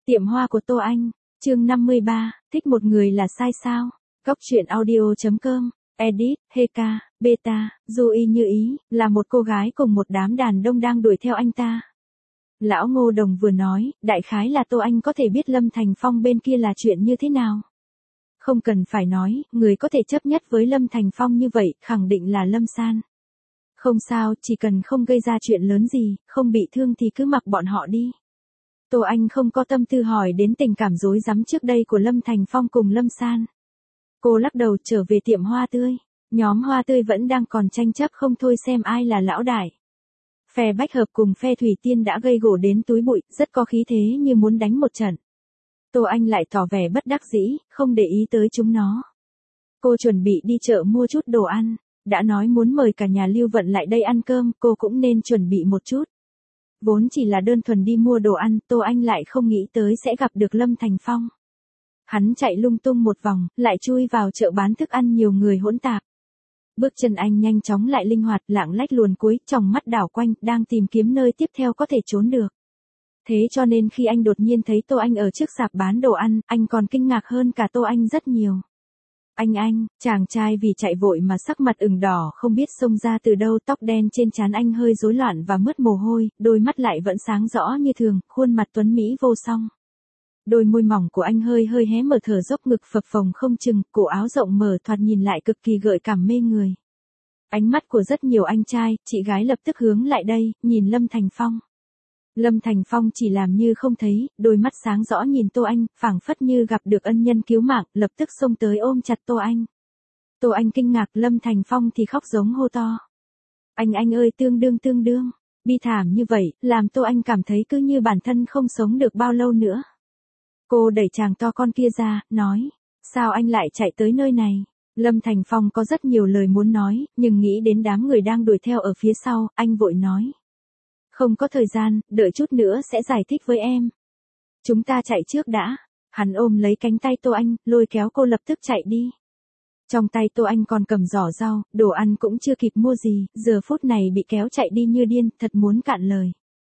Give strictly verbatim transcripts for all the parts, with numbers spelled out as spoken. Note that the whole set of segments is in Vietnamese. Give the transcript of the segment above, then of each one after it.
Tiệm hoa của Tô Anh, chương năm mươi ba, thích một người là sai sao? Góc truyện audio chấm com, edit, Heka, Beta, Du Y Như Ý, là một cô gái cùng một đám đàn đông đang đuổi theo anh ta. Lão Ngô Đồng vừa nói, đại khái là Tô Anh có thể biết Lâm Thành Phong bên kia là chuyện như thế nào. Không cần phải nói, người có thể chấp nhất với Lâm Thành Phong như vậy, khẳng định là Lâm San. Không sao, chỉ cần không gây ra chuyện lớn gì, không bị thương thì cứ mặc bọn họ đi. Tô Anh không có tâm tư hỏi đến tình cảm rối rắm trước đây của Lâm Thành Phong cùng Lâm San. Cô lắc đầu trở về tiệm hoa tươi. Nhóm hoa tươi vẫn đang còn tranh chấp không thôi xem ai là lão đại. Phe Bách Hợp cùng phe Thủy Tiên đã gây gổ đến túi bụi, rất có khí thế như muốn đánh một trận. Tô Anh lại tỏ vẻ bất đắc dĩ, không để ý tới chúng nó. Cô chuẩn bị đi chợ mua chút đồ ăn. Đã nói muốn mời cả nhà Lưu Vận lại đây ăn cơm, cô cũng nên chuẩn bị một chút. Vốn chỉ là đơn thuần đi mua đồ ăn, Tô Anh lại không nghĩ tới sẽ gặp được Lâm Thành Phong. Hắn chạy lung tung một vòng, lại chui vào chợ bán thức ăn nhiều người hỗn tạp. Bước chân anh nhanh chóng lại linh hoạt, lạng lách luồn cuối, tròng mắt đảo quanh, đang tìm kiếm nơi tiếp theo có thể trốn được. Thế cho nên khi anh đột nhiên thấy Tô Anh ở trước sạp bán đồ ăn, anh còn kinh ngạc hơn cả Tô Anh rất nhiều. Anh anh, chàng trai vì chạy vội mà sắc mặt ửng đỏ không biết xông ra từ đâu, tóc đen trên trán anh hơi rối loạn và mướt mồ hôi, đôi mắt lại vẫn sáng rõ như thường, khuôn mặt tuấn mỹ vô song. Đôi môi mỏng của anh hơi hơi hé mở, thở dốc, ngực phập phồng không chừng, cổ áo rộng mở thoạt nhìn lại cực kỳ gợi cảm mê người. Ánh mắt của rất nhiều anh trai, chị gái lập tức hướng lại đây, nhìn Lâm Thành Phong. Lâm Thành Phong chỉ làm như không thấy, đôi mắt sáng rõ nhìn Tô Anh, phảng phất như gặp được ân nhân cứu mạng, lập tức xông tới ôm chặt Tô Anh. Tô Anh kinh ngạc, Lâm Thành Phong thì khóc giống hô to. Anh anh ơi, tương đương tương đương, bi thảm như vậy, làm Tô Anh cảm thấy cứ như bản thân không sống được bao lâu nữa. Cô đẩy chàng to con kia ra, nói, sao anh lại chạy tới nơi này? Lâm Thành Phong có rất nhiều lời muốn nói, nhưng nghĩ đến đám người đang đuổi theo ở phía sau, anh vội nói. Không có thời gian, đợi chút nữa sẽ giải thích với em. Chúng ta chạy trước đã. Hắn ôm lấy cánh tay Tô Anh, lôi kéo cô lập tức chạy đi. Trong tay Tô Anh còn cầm giỏ rau, đồ ăn cũng chưa kịp mua gì, giờ phút này bị kéo chạy đi như điên, thật muốn cạn lời.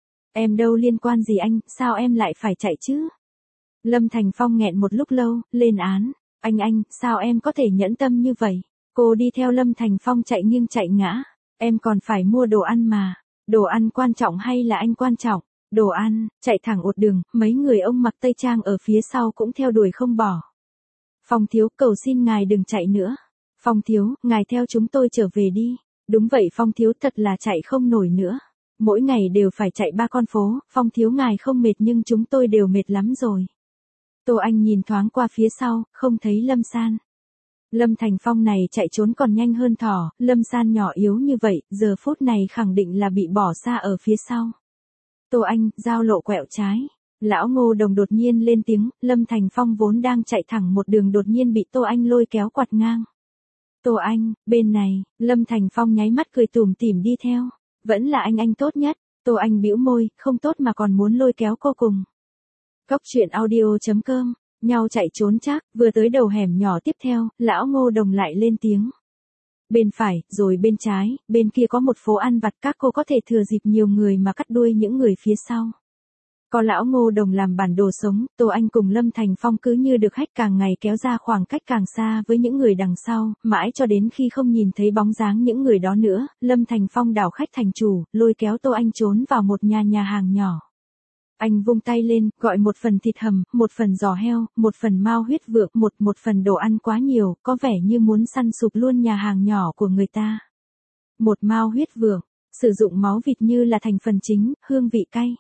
Em đâu liên quan gì anh, sao em lại phải chạy chứ? Lâm Thành Phong nghẹn một lúc lâu, lên án. Anh anh, sao em có thể nhẫn tâm như vậy? Cô đi theo Lâm Thành Phong chạy nghiêng chạy ngã. Em còn phải mua đồ ăn mà. Đồ ăn quan trọng hay là anh quan trọng? Đồ ăn, chạy thẳng một đường, mấy người ông mặc tây trang ở phía sau cũng theo đuổi không bỏ. Phong thiếu, cầu xin ngài đừng chạy nữa. Phong thiếu, ngài theo chúng tôi trở về đi. Đúng vậy Phong thiếu, thật là chạy không nổi nữa. Mỗi ngày đều phải chạy ba con phố, Phong thiếu ngài không mệt nhưng chúng tôi đều mệt lắm rồi. Tô Anh nhìn thoáng qua phía sau, không thấy Lâm San. Lâm Thành Phong này chạy trốn còn nhanh hơn thỏ, Lâm San nhỏ yếu như vậy, giờ phút này khẳng định là bị bỏ xa ở phía sau. Tô Anh, giao lộ quẹo trái. Lão Ngô Đồng đột nhiên lên tiếng, Lâm Thành Phong vốn đang chạy thẳng một đường đột nhiên bị Tô Anh lôi kéo quạt ngang. Tô Anh, bên này, Lâm Thành Phong nháy mắt cười tủm tỉm đi theo. Vẫn là anh anh tốt nhất. Tô Anh bĩu môi, không tốt mà còn muốn lôi kéo cô cùng. Góc truyện audio chấm com, nhau chạy trốn chắc, vừa tới đầu hẻm nhỏ tiếp theo, lão Ngô Đồng lại lên tiếng. Bên phải, rồi bên trái, bên kia có một phố ăn vặt, các cô có thể thừa dịp nhiều người mà cắt đuôi những người phía sau. Có lão Ngô Đồng làm bản đồ sống, Tô Anh cùng Lâm Thành Phong cứ như được hách càng ngày kéo ra khoảng cách càng xa với những người đằng sau, mãi cho đến khi không nhìn thấy bóng dáng những người đó nữa, Lâm Thành Phong đảo khách thành chủ, lôi kéo Tô Anh trốn vào một nhà nhà hàng nhỏ. Anh vung tay lên, gọi một phần thịt hầm, một phần giò heo, một phần mao huyết vượng, một một phần đồ ăn quá nhiều, có vẻ như muốn săn sụp luôn nhà hàng nhỏ của người ta. Một mao huyết vượng, sử dụng máu vịt như là thành phần chính, hương vị cay.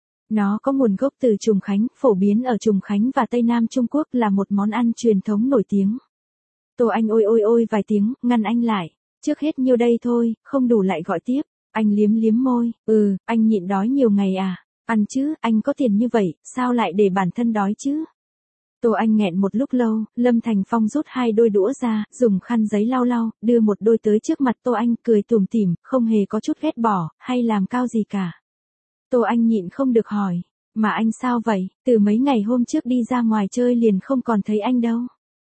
Nó có nguồn gốc từ Trùng Khánh, phổ biến ở Trùng Khánh và Tây Nam Trung Quốc, là một món ăn truyền thống nổi tiếng. Tô Anh ôi ôi ôi vài tiếng, ngăn anh lại. Trước hết nhiêu đây thôi, không đủ lại gọi tiếp. Anh liếm liếm môi, ừ, anh nhịn đói nhiều ngày à. Ăn chứ, anh có tiền như vậy, sao lại để bản thân đói chứ? Tô Anh nghẹn một lúc lâu, Lâm Thành Phong rút hai đôi đũa ra, dùng khăn giấy lau lau, đưa một đôi tới trước mặt Tô Anh, cười tủm tỉm, không hề có chút ghét bỏ, hay làm cao gì cả. Tô Anh nhịn không được hỏi, mà anh sao vậy, từ mấy ngày hôm trước đi ra ngoài chơi liền không còn thấy anh đâu.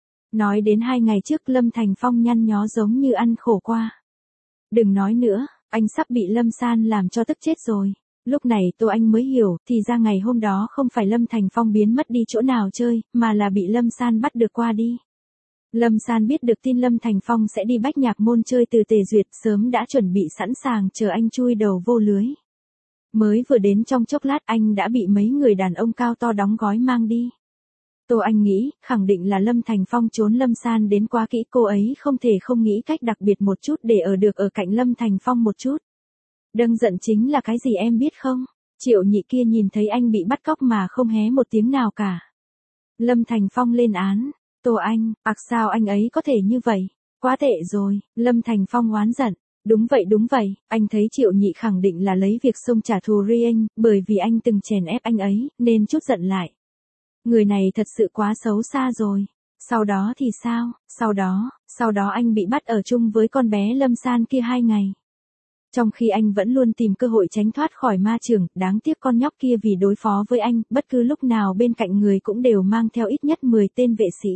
Nói đến hai ngày trước Lâm Thành Phong nhăn nhó giống như ăn khổ qua. Đừng nói nữa, anh sắp bị Lâm San làm cho tức chết rồi. Lúc này Tô Anh mới hiểu, thì ra ngày hôm đó không phải Lâm Thành Phong biến mất đi chỗ nào chơi, mà là bị Lâm San bắt được qua đi. Lâm San biết được tin Lâm Thành Phong sẽ đi Bách Nhạc Môn chơi từ Tề Duyệt, sớm đã chuẩn bị sẵn sàng chờ anh chui đầu vô lưới. Mới vừa đến trong chốc lát anh đã bị mấy người đàn ông cao to đóng gói mang đi. Tô Anh nghĩ, khẳng định là Lâm Thành Phong trốn Lâm San đến quá kỹ, cô ấy không thể không nghĩ cách đặc biệt một chút để ở được ở cạnh Lâm Thành Phong một chút. Đâng giận chính là cái gì em biết không? Triệu Nhị kia nhìn thấy anh bị bắt cóc mà không hé một tiếng nào cả. Lâm Thành Phong lên án, Tô Anh, ặc sao anh ấy có thể như vậy? Quá tệ rồi, Lâm Thành Phong oán giận. Đúng vậy đúng vậy, anh thấy Triệu Nhị khẳng định là lấy việc xông trả thù riêng, bởi vì anh từng chèn ép anh ấy, nên chút giận lại. Người này thật sự quá xấu xa rồi. Sau đó thì sao? Sau đó, sau đó anh bị bắt ở chung với con bé Lâm San kia hai ngày. Trong khi anh vẫn luôn tìm cơ hội tránh thoát khỏi ma trường, đáng tiếc con nhóc kia vì đối phó với anh, bất cứ lúc nào bên cạnh người cũng đều mang theo ít nhất mười tên vệ sĩ.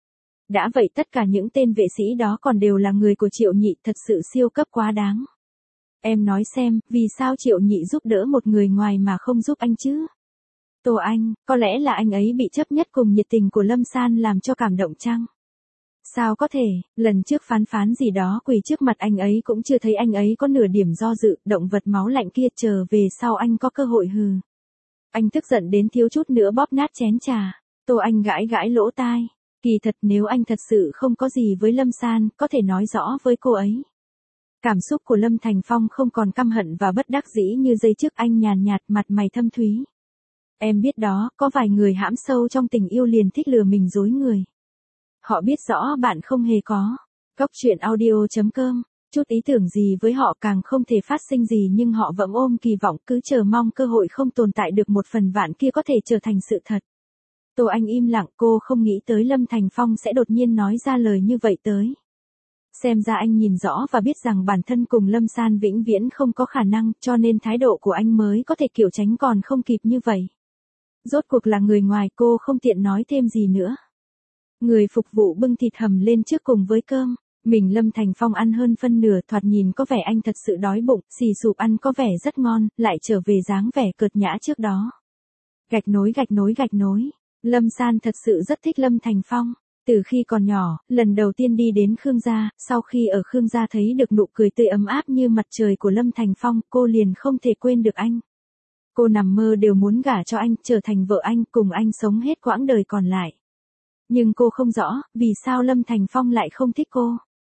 Đã vậy tất cả những tên vệ sĩ đó còn đều là người của Triệu Nhị, thật sự siêu cấp quá đáng. Em nói xem, vì sao Triệu Nhị giúp đỡ một người ngoài mà không giúp anh chứ? Tô Anh, có lẽ là anh ấy bị chấp nhất cùng nhiệt tình của Lâm San làm cho cảm động chăng? Sao có thể, lần trước phán phán gì đó quỳ trước mặt anh ấy cũng chưa thấy anh ấy có nửa điểm do dự, động vật máu lạnh kia chờ về sau anh có cơ hội hừ. Anh tức giận đến thiếu chút nữa bóp nát chén trà. Tô Anh gãi gãi lỗ tai. Kỳ thật nếu anh thật sự không có gì với Lâm San, có thể nói rõ với cô ấy. Cảm xúc của Lâm Thành Phong không còn căm hận và bất đắc dĩ như giây trước, anh nhàn nhạt, mặt mày thâm thúy. Em biết đó, có vài người hãm sâu trong tình yêu liền thích lừa mình dối người. Họ biết rõ bạn không hề có. Cốc truyện audio chấm com, chút ý tưởng gì với họ càng không thể phát sinh gì, nhưng họ vẫn ôm kỳ vọng, cứ chờ mong cơ hội không tồn tại được một phần vạn kia có thể trở thành sự thật. Tô Anh im lặng, cô không nghĩ tới Lâm Thành Phong sẽ đột nhiên nói ra lời như vậy tới. Xem ra anh nhìn rõ và biết rằng bản thân cùng Lâm San vĩnh viễn không có khả năng, cho nên thái độ của anh mới có thể kiểu tránh còn không kịp như vậy. Rốt cuộc là người ngoài, cô không tiện nói thêm gì nữa. Người phục vụ bưng thịt hầm lên trước cùng với cơm. Mình Lâm Thành Phong ăn hơn phân nửa, thoạt nhìn có vẻ anh thật sự đói bụng, xì sụp ăn có vẻ rất ngon, lại trở về dáng vẻ cợt nhã trước đó. Gạch nối gạch nối gạch nối. Lâm San thật sự rất thích Lâm Thành Phong. Từ khi còn nhỏ, lần đầu tiên đi đến Khương gia, sau khi ở Khương gia thấy được nụ cười tươi ấm áp như mặt trời của Lâm Thành Phong, cô liền không thể quên được anh. Cô nằm mơ đều muốn gả cho anh, trở thành vợ anh, cùng anh sống hết quãng đời còn lại. Nhưng cô không rõ, vì sao Lâm Thành Phong lại không thích cô.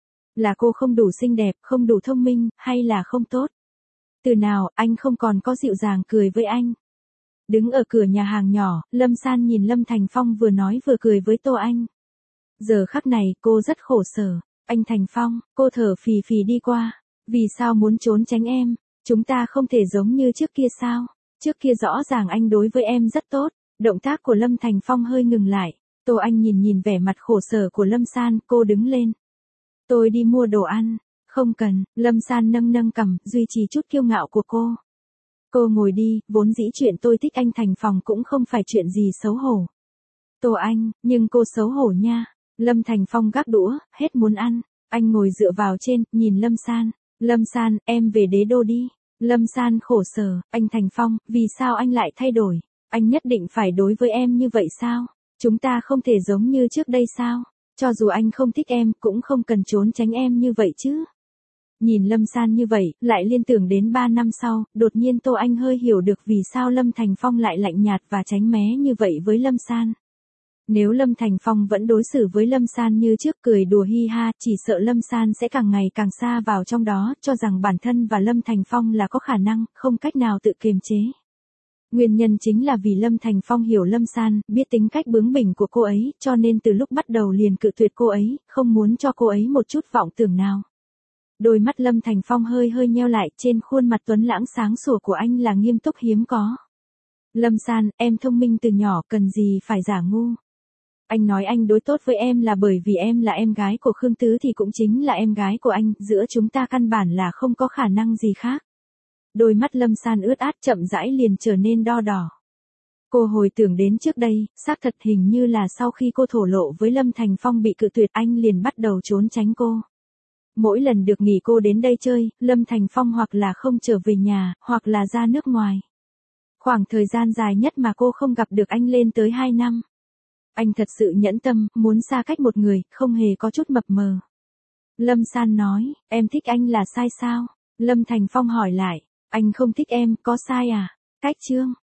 Là cô không đủ xinh đẹp, không đủ thông minh, hay là không tốt? Từ nào, anh không còn có dịu dàng cười với anh. Đứng ở cửa nhà hàng nhỏ, Lâm San nhìn Lâm Thành Phong vừa nói vừa cười với Tô Anh. Giờ khắc này, cô rất khổ sở. Anh Thành Phong, cô thở phì phì đi qua. Vì sao muốn trốn tránh em? Chúng ta không thể giống như trước kia sao? Trước kia rõ ràng anh đối với em rất tốt. Động tác của Lâm Thành Phong hơi ngừng lại. Tô Anh nhìn nhìn vẻ mặt khổ sở của Lâm San, cô đứng lên. Tôi đi mua đồ ăn. Không cần, Lâm San nâng nâng cằm, duy trì chút kiêu ngạo của cô. Cô ngồi đi, vốn dĩ chuyện tôi thích anh Thành Phong cũng không phải chuyện gì xấu hổ. Tô Anh, nhưng cô xấu hổ nha. Lâm Thành Phong gác đũa, hết muốn ăn. Anh ngồi dựa vào trên, nhìn Lâm San. Lâm San, em về đế đô đi. Lâm San khổ sở, anh Thành Phong, vì sao anh lại thay đổi? Anh nhất định phải đối với em như vậy sao? Chúng ta không thể giống như trước đây sao? Cho dù anh không thích em, cũng không cần trốn tránh em như vậy chứ. Nhìn Lâm San như vậy, lại liên tưởng đến ba năm sau, đột nhiên Tô Anh hơi hiểu được vì sao Lâm Thành Phong lại lạnh nhạt và tránh mé như vậy với Lâm San. Nếu Lâm Thành Phong vẫn đối xử với Lâm San như trước, cười đùa hi ha, chỉ sợ Lâm San sẽ càng ngày càng xa vào trong đó, cho rằng bản thân và Lâm Thành Phong là có khả năng, không cách nào tự kiềm chế. Nguyên nhân chính là vì Lâm Thành Phong hiểu Lâm San, biết tính cách bướng bỉnh của cô ấy, cho nên từ lúc bắt đầu liền cự tuyệt cô ấy, không muốn cho cô ấy một chút vọng tưởng nào. Đôi mắt Lâm Thành Phong hơi hơi nheo lại, trên khuôn mặt tuấn lãng sáng sủa của anh là nghiêm túc hiếm có. Lâm San, em thông minh từ nhỏ, cần gì phải giả ngu. Anh nói anh đối tốt với em là bởi vì em là em gái của Khương Tứ thì cũng chính là em gái của anh, giữa chúng ta căn bản là không có khả năng gì khác. Đôi mắt Lâm San ướt át chậm rãi liền trở nên đo đỏ. Cô hồi tưởng đến trước đây, xác thật hình như là sau khi cô thổ lộ với Lâm Thành Phong bị cự tuyệt, anh liền bắt đầu trốn tránh cô. Mỗi lần được nghỉ cô đến đây chơi, Lâm Thành Phong hoặc là không trở về nhà, hoặc là ra nước ngoài. Khoảng thời gian dài nhất mà cô không gặp được anh lên tới hai năm. Anh thật sự nhẫn tâm, muốn xa cách một người, không hề có chút mập mờ. Lâm San nói, em thích anh là sai sao? Lâm Thành Phong hỏi lại, anh không thích em, có sai à? Cách chương